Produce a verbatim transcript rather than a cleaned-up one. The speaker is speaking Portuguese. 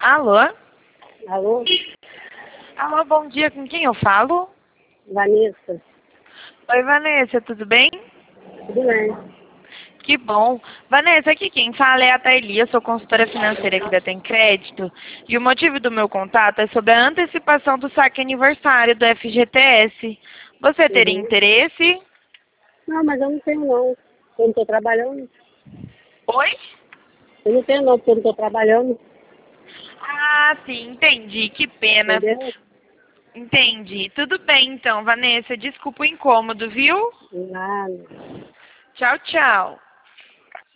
Alô? Alô? Alô, bom dia. Com quem eu falo? Vanessa. Oi, Vanessa, tudo bem? Tudo bem? Que bom. Vanessa, aqui quem fala é a Thaili, eu sou consultora financeira aqui da Tem Crédito. E o motivo do meu contato é sobre a antecipação do saque aniversário do F G T S. Você teria Uhum. interesse? Não, mas eu não tenho não. Eu não estou trabalhando. Oi? Eu não tenho não, porque eu não estou trabalhando. Ah, sim, entendi. Que pena. Entendeu? Entendi. Tudo bem, então, Vanessa. Desculpa o incômodo, viu? Nada. Tchau, tchau.